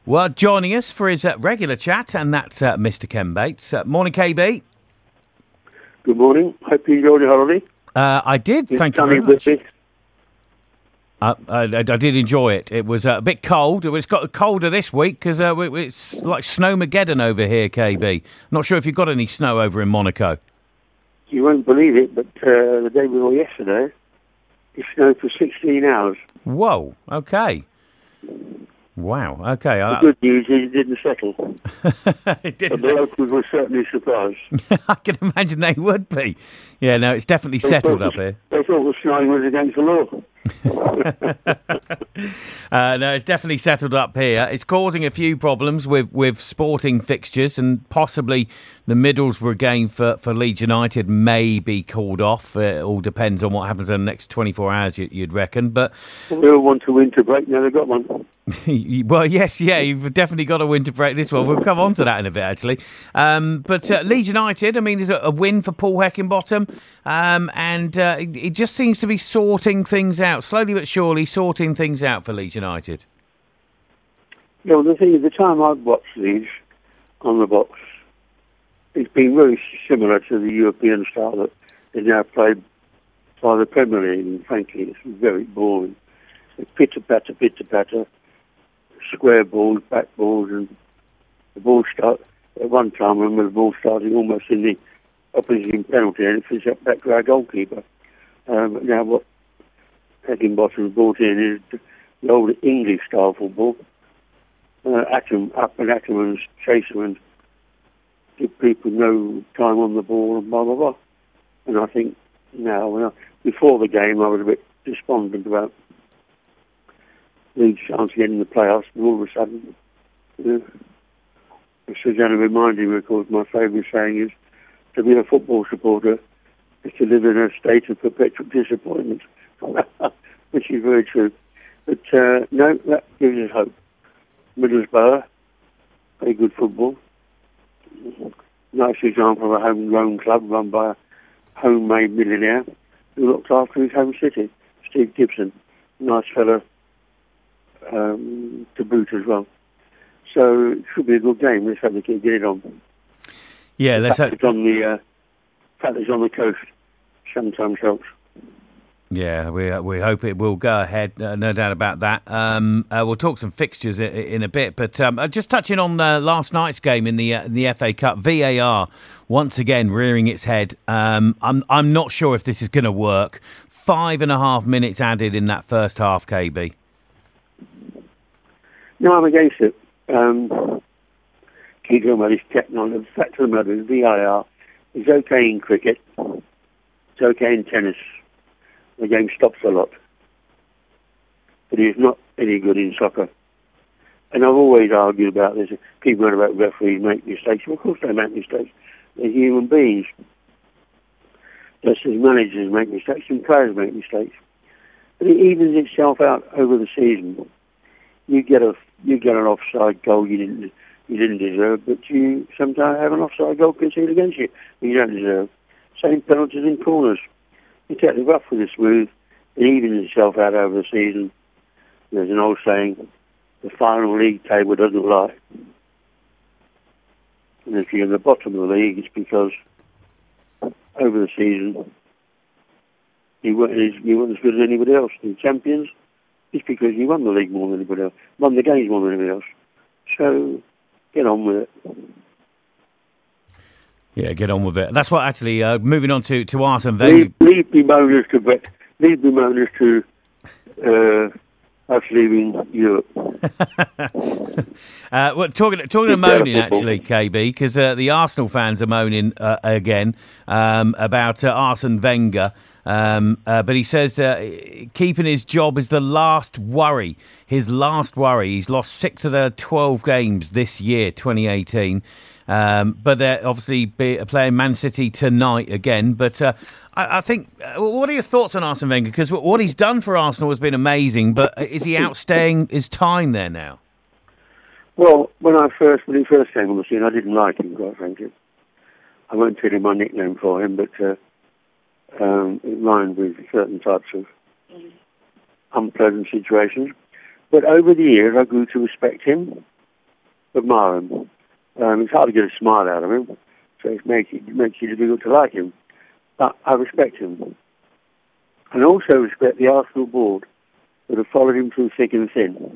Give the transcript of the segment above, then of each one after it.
Well, joining us for his regular chat, and that's Mr. Ken Bates. Morning, KB. Good morning. Hope you enjoyed your holiday. I did, thank you very much. I did enjoy it. It was a bit cold. It's got colder this week because it's like Snowmageddon over here, KB. Not sure if you've got any snow over in Monaco. You won't believe it, but the day before yesterday, it snowed for 16 hours. Whoa, okay. Wow, okay. The good news is it didn't settle. It didn't. But the locals were certainly surprised. I can imagine they would be. Yeah, no, it's definitely settled up here. They thought the snowing was against the law. No, it's definitely settled up here. It's causing a few problems with sporting fixtures, and possibly the Middlesbrough game for Leeds United may be called off. It all depends on what happens in the next 24 hours, you'd reckon. But they all want to winter break. Now they've got one. Well, yes, yeah, you've definitely got a winter break this one. We'll come on to that in a bit, actually. But Leeds United, I mean, is a win for Paul Heckingbottom, and it just seems to be sorting things out, slowly but surely sorting things out for Leeds United. Yeah, well, the thing is, the time I've watched Leeds on the box, it's been very similar to the European style that is now played by the Premier League, and frankly, it's very boring. Pitter-patter, square balls, back balls, and the ball start at one time. I remember the ball starting almost in the opposition penalty, and it finished up back to our goalkeeper. But now what Heckingbottom brought in is the old English style football. Up and at them and chase them and give people no time on the ball and blah blah blah. And I think now, before the game, I was a bit despondent about Leeds' chance of getting the playoffs, but all of a sudden, Susanna reminded me, of course, my favourite saying is, to be a football supporter is to live in a state of perpetual disappointment, which is very true. But no, that gives us hope. Middlesbrough, very good football. Nice example of a homegrown club run by a homemade millionaire who looked after his home city, Steve Gibson. Nice fella to boot as well. So it should be a good game. Let's hope they can get it on. Yeah, let's hope. It's on the fact it's on the coast sometimes helps. Yeah, we hope it will go ahead. No doubt about that. We'll talk some fixtures in a bit, but just touching on last night's game in the FA Cup, VAR once again rearing its head. I'm not sure if this is going to work. 5.5 minutes added in that first half, KB. No, I'm against it. Keep talking about this technology. The fact of the matter is, VAR is okay in cricket. It's okay in tennis. The game stops a lot. But it's not any good in soccer. And I've always argued about this. People know about referees make mistakes. Well, of course they make mistakes. They're human beings. Just as managers make mistakes and players make mistakes. But it evens itself out over the season. You get an offside goal you didn't deserve, but you sometimes have an offside goal conceded against you you don't deserve. Same penalties in corners. You take the rough with the smooth, it evens itself out over the season. There's an old saying, the final league table doesn't lie. And if you're in the bottom of the league, it's because over the season you weren't as good as anybody else. The champions, it's because you won the league more than anybody else, won the games more than anybody else. So get on with it. Yeah, get on with it. That's what actually, moving on to Arsene Wenger. Leave bemoaners to us leaving Europe. Well, talking of moaning, actually, KB, because the Arsenal fans are moaning again about Arsene Wenger. But he says keeping his job is the last worry. His last worry. He's lost 6 of the 12 games this year, 2018. But they're obviously playing Man City tonight again. But I think, what are your thoughts on Arsene Wenger? Because what he's done for Arsenal has been amazing, but is he outstaying his time there now? Well, when he first came on the scene, I didn't like him, quite frankly. I won't tell you my nickname for him, but it rhymed with certain types of unpleasant situations. But over the years, I grew to respect him. admire him. It's hard to get a smile out of him, so it makes it difficult to like him. But I respect him. And also respect the Arsenal board that have followed him through thick and thin.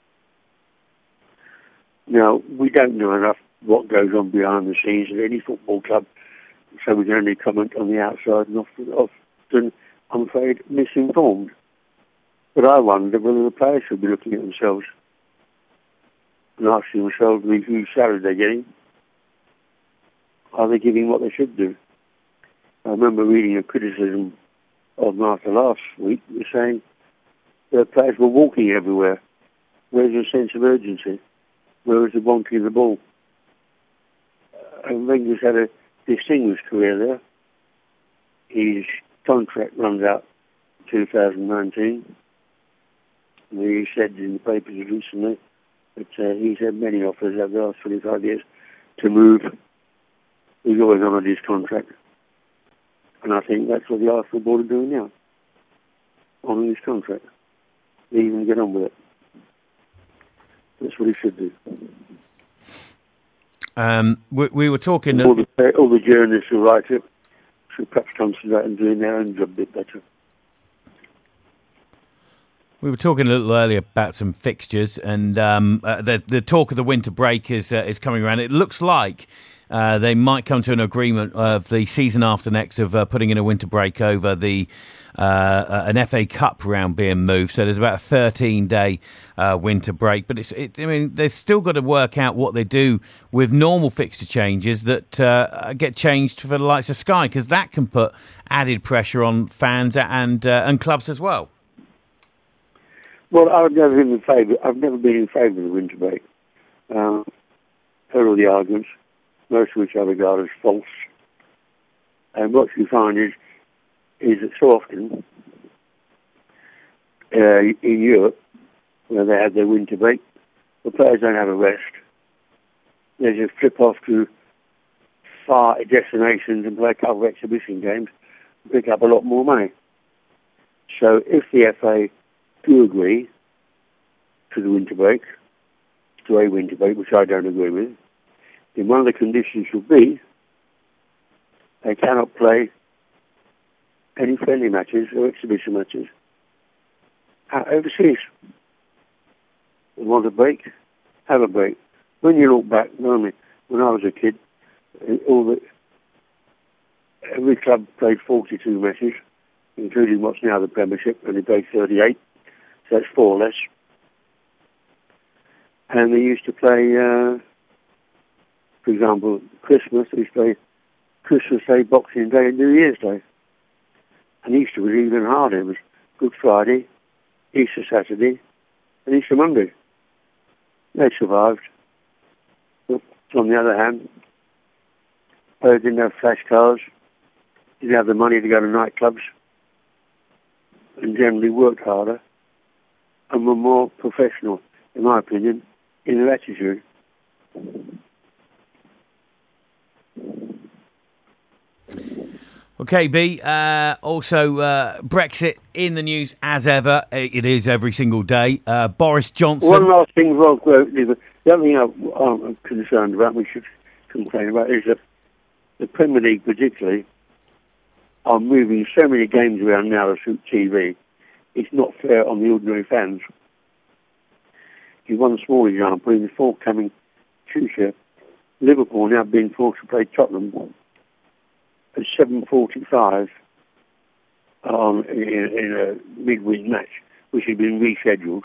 Now, we don't know enough what goes on behind the scenes at any football club, so we can only comment on the outside and often, I'm afraid, misinformed. But I wonder whether the players should be looking at themselves and asking themselves whose salary they're getting. Are they giving what they should do? I remember reading a criticism of Martha last week, saying the players were walking everywhere. Where's the sense of urgency? Where was the bonking of the ball? And Wenger's had a distinguished career there. His contract runs out 2019. And he said in the papers recently that he's had many offers over the last 25 years to move. He's always honoured his contract. And I think that's what the Arsenal board are doing now. Honouring his contract. Leave him and get on with it. That's what he should do. We were talking... All the journalists who write it should perhaps concentrate on doing their own job a bit better. We were talking a little earlier about some fixtures, and the talk of the winter break is coming around. It looks like they might come to an agreement of the season after next of putting in a winter break over an FA Cup round being moved. So there's about a 13-day winter break. But they've still got to work out what they do with normal fixture changes that get changed for the likes of Sky, because that can put added pressure on fans and clubs as well. Well, I've never been in favour of the winter break. Heard all the arguments, most of which I regard as false. And what you find is that so often in Europe, where they have their winter break, the players don't have a rest. They just flip off to far destinations and play a couple of exhibition games and pick up a lot more money. So if the FA do agree to a winter break, which I don't agree with, then one of the conditions should be they cannot play any friendly matches or exhibition matches overseas. They want a break, have a break. When you look back, normally, when I was a kid, every club played 42 matches, including what's now the Premiership, and they played 38. So that's 4 less. And they used to play, for example, Christmas. They used to play Christmas Day, Boxing Day, and New Year's Day. And Easter was even harder. It was Good Friday, Easter Saturday, and Easter Monday. They survived. But on the other hand, players didn't have flash cars, didn't have the money to go to nightclubs, and generally worked harder and were more professional, in my opinion, in their attitude. Okay, B. Also, Brexit in the news as ever. It is every single day. Boris Johnson. One last thing, Rob. The other thing I'm concerned about, we should complain about, is that the Premier League particularly are moving so many games around now to suit TV. It's not fair on the ordinary fans. Give one small example. In the forthcoming future, Liverpool now being forced to play Tottenham at 7:45 in a midweek match, which had been rescheduled.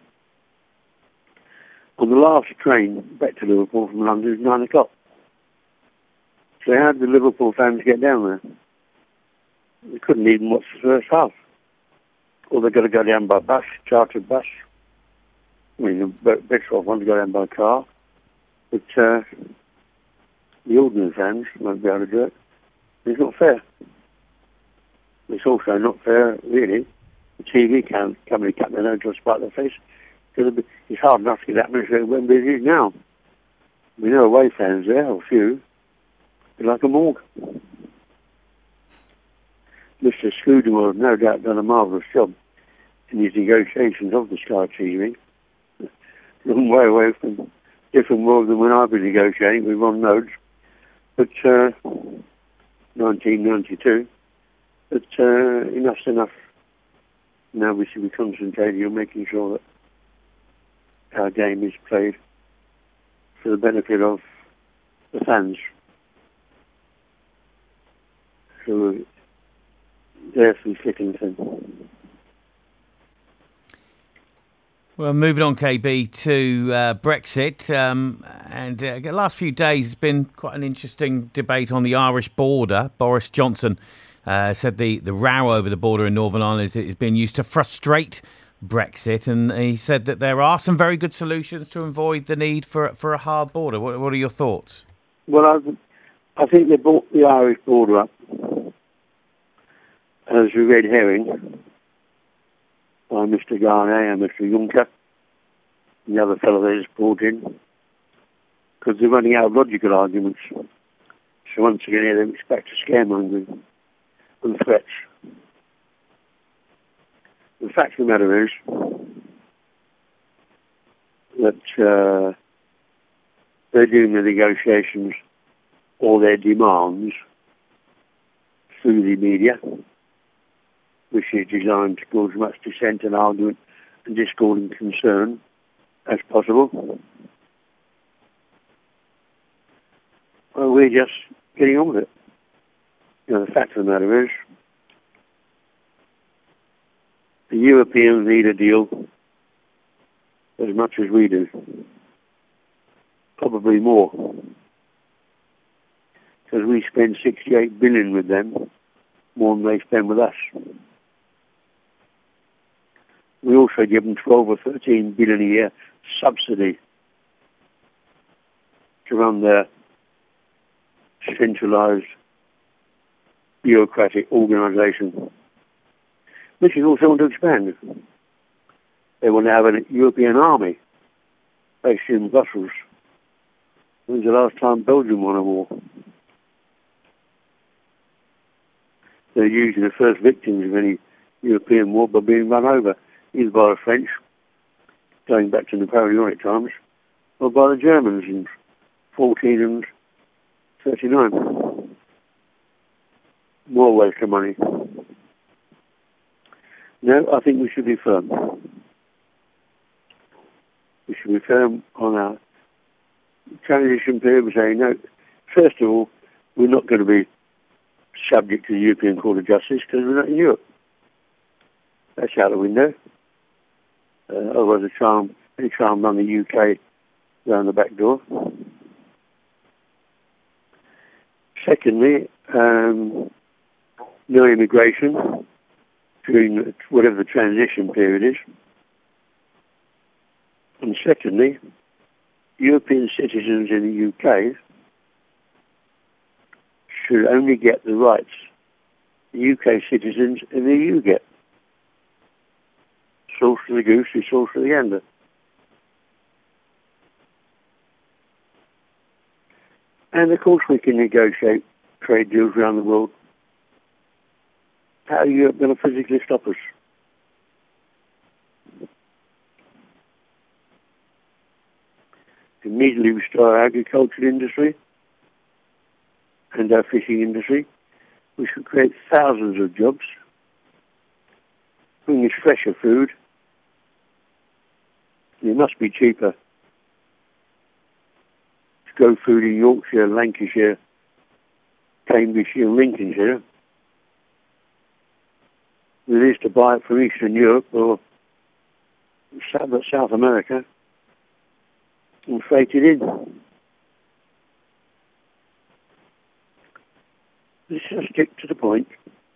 On the last train back to Liverpool from London is 9 o'clock. So how did the Liverpool fans get down there? They couldn't even watch the first half. Or they've got to go down by bus, chartered bus. I mean, the better off one to go down by car. But the ordinary fans won't be able to do it. It's not fair. It's also not fair, really. The TV company cut their nose to spite their face. Because it's hard enough to get that much when it is now. We know away fans there, a few. They're like a morgue. Mr. Scudamore has no doubt done a marvellous job in his negotiations of the Sky TV. Long way away from different world than when I've been negotiating with Ron Rhodes, but 1992. But enough's enough. Now we should be concentrating on making sure that our game is played for the benefit of the fans who are there through thick and thin. Well, moving on, KB, to Brexit. And the last few days has been quite an interesting debate on the Irish border. Boris Johnson said the row over the border in Northern Ireland is being used to frustrate Brexit. And he said that there are some very good solutions to avoid the need for a hard border. What are your thoughts? Well, I think they brought the Irish border up as a red herring by Mr. Garnay and Mr. Juncker, and the other fellow they just brought in, because they're running out of logical arguments. So once again, they expect a scaremongering and threats. The fact of the matter is that they're doing the negotiations or their demands through the media, which is designed to cause as much dissent and argument and discord and concern as possible. Well, we're just getting on with it. The fact of the matter is, the Europeans need a deal as much as we do. Probably more. Because we spend 68 billion with them, more than they spend with us. We also give them 12 or 13 billion a year subsidy to run their centralised bureaucratic organisation, which is also want to expand. They want to have a European army based in Brussels. When's the last time Belgium won a war? They're usually the first victims of any European war by being run over, either by the French, going back to Napoleonic times, or by the Germans in 14 and 39. More waste of money. No, I think we should be firm. We should be firm on our transition period. We say, no, first of all, we're not going to be subject to the European Court of Justice because we're not in Europe. That's out the window. Otherwise, any charm run the UK down the back door. Secondly, no immigration during whatever the transition period is. And secondly, European citizens in the UK should only get the rights the UK citizens in the EU get. Sauce for the goose is sauce for the gander. And of course we can negotiate trade deals around the world. How are Europe going to physically stop us? Immediately restore our agricultural industry and our fishing industry. We should create thousands of jobs, bring us fresher food. It must be cheaper to grow food in Yorkshire, Lancashire, Cambridgeshire and Lincolnshire than it is to buy it from Eastern Europe or South America and freight it in. Let's just stick to the point.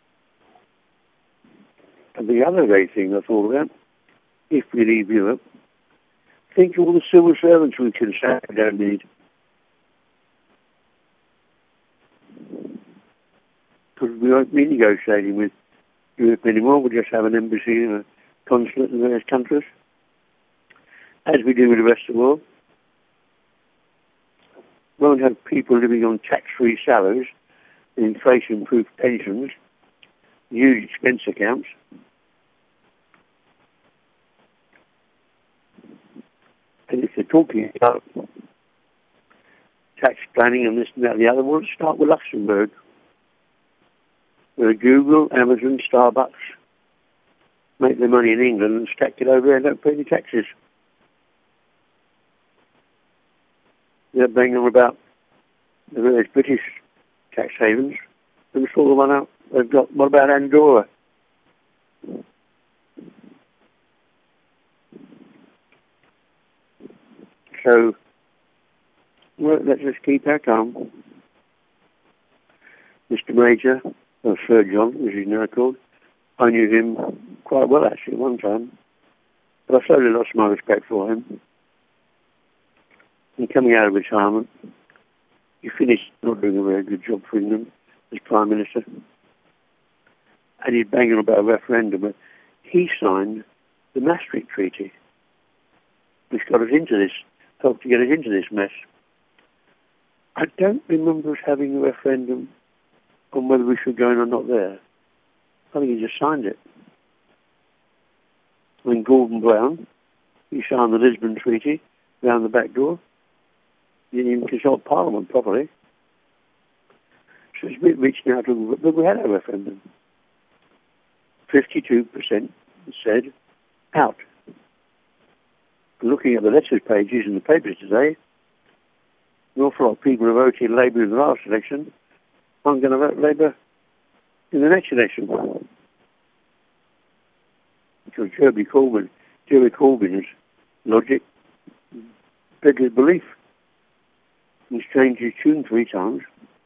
And the other great thing I thought about, if we leave Europe, think of all the civil servants we can say we don't need. Because we won't be negotiating with Europe anymore. We'll just have an embassy and a consulate in various countries, as we do with the rest of the world. We won't have people living on tax-free salaries, inflation-proof pensions, huge expense accounts. And if they're talking about tax planning and this and that and the other. Well, let's start with Luxembourg, where Google, Amazon, Starbucks make their money in England and stack it over there and don't pay any taxes. They're banging on about the various British tax havens. And sort the one out they've got. What about Andorra? So, well, let's just keep our calm. Mr. Major, or Sir John, as he's now called, I knew him quite well actually at one time, but I slowly lost my respect for him. And coming out of retirement, he finished not doing a very good job for England as Prime Minister. And he's banging about a referendum, but he signed the Maastricht Treaty, which got us into this, helped to get us into this mess. I don't remember us having a referendum on whether we should go in or not there. I think he just signed it. When Gordon Brown, he signed the Lisbon Treaty round the back door. He didn't even consult Parliament properly. So it's a bit rich now, but we had a referendum. 52% said out. Looking at the letters pages in the papers today, an awful lot of people who voted Labour in the last election aren't going to vote Labour in the next election. Because Jeremy Corbyn's logic beggars belief. He's changed his tune 3 times.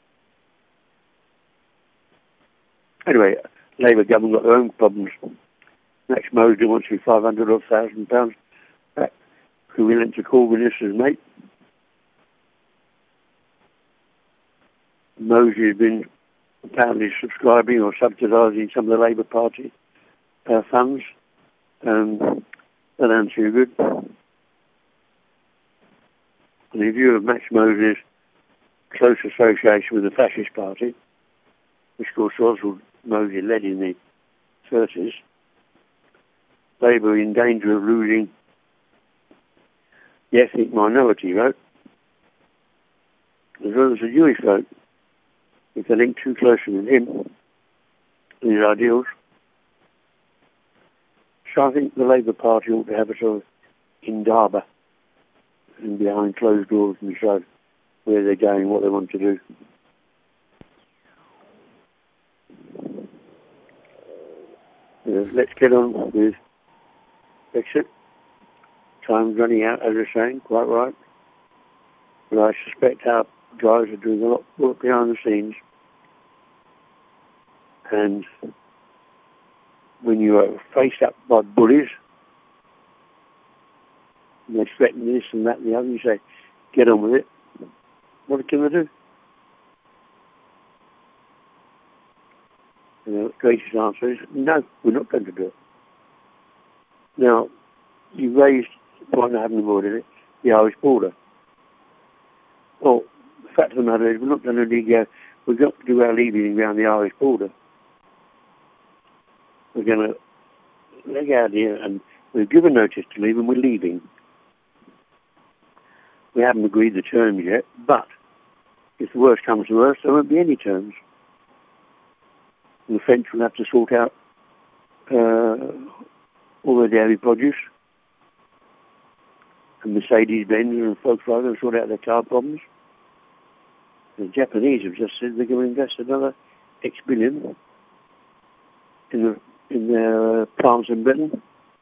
Anyway, Labour government got their own problems. Max Mosley wants to be £500,000 back, who we lent to Corbyn as his mate. Mosley has been apparently subscribing or subsidising some of the Labour Party funds. That ain't too good. And in view of Max Mosley's close association with the Fascist Party, which of course Oswald Mosley led in the 30s, Labour are in danger of losing the ethnic minority vote, as well as the Jewish vote, if they link too closely with him and his ideals. So I think the Labour Party ought to have a sort of indaba and behind closed doors and decide where they're going, what they want to do. Let's get on with Brexit. Time's running out, as they're saying, quite right. But I suspect our guys are doing a lot of work behind the scenes. And when you are faced up by bullies, and they threaten this and that and the other, you say, get on with it. What can they do? And the greatest answer is, no, we're not going to do it. Now, you raised the point I haven't avoided it, the Irish border. Well, the fact of the matter is, we're not going to go, we've got to do our leaving around the Irish border. We're going to leg out here and we've given notice to leave and we're leaving. We haven't agreed the terms yet, but if the worst comes to worst, there won't be any terms. And the French will have to sort out all their dairy produce. And Mercedes-Benz and Volkswagen will sort out their car problems. The Japanese have just said they're going to invest another X billion in their plants in Britain.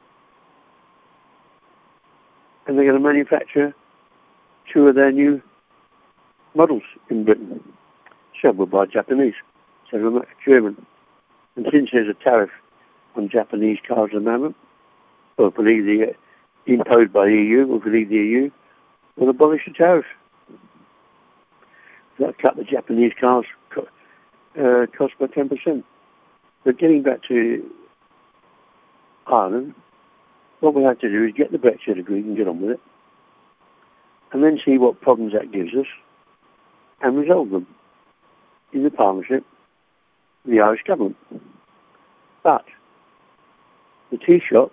And they're going to manufacture 2 of their new models in Britain. Several by Japanese, several by German. And since there's a tariff on Japanese cars at the moment, or believe imposed by the EU, or believe the EU, will abolish the tariff. That'll cut the Japanese cars cost by 10%. But getting back to Ireland, what we have to do is get the Brexit agreed and get on with it, and then see what problems that gives us, and resolve them in the partnership with the Irish government. But the Taoiseach,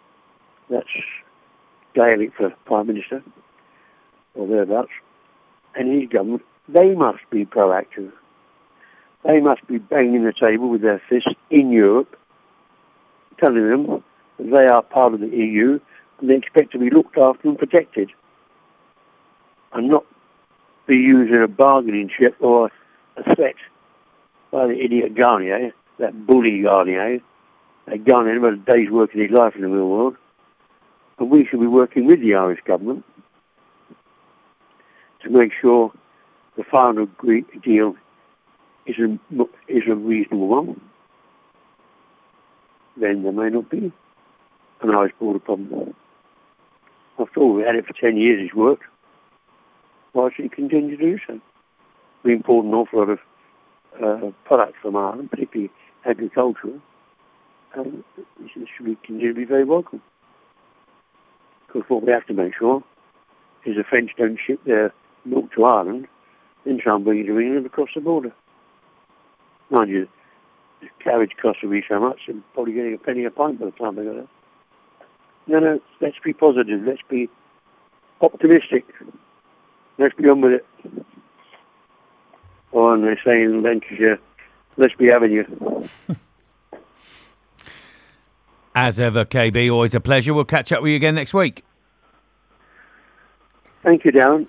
that's Gaelic for Prime Minister, or thereabouts, and his government, they must be proactive. They must be banging the table with their fists in Europe, telling them that they are part of the EU and they expect to be looked after and protected, and not be used as a bargaining chip or a threat by the idiot Garnier, that bully Garnier. That Garnier never had a day's work in his life in the real world. And we should be working with the Irish government to make sure the final deal is a reasonable one. Then there may not be an Irish border problem. After all, we had it for 10 years, it's worked. Why should it continue to do so? We import an awful lot of products from Ireland, particularly agricultural, and it should continue to be very welcome. Because what we have to make sure is the French don't ship their milk to Ireland, then try and bring it to England across the border. Mind you, the carriage cost will be so much, they're probably getting a penny a pint by the time they go there. No, let's be positive, let's be optimistic, let's be on with it. Or, and they say in Lancashire, let's be having you. As ever, KB, always a pleasure. We'll catch up with you again next week. Thank you, Darren.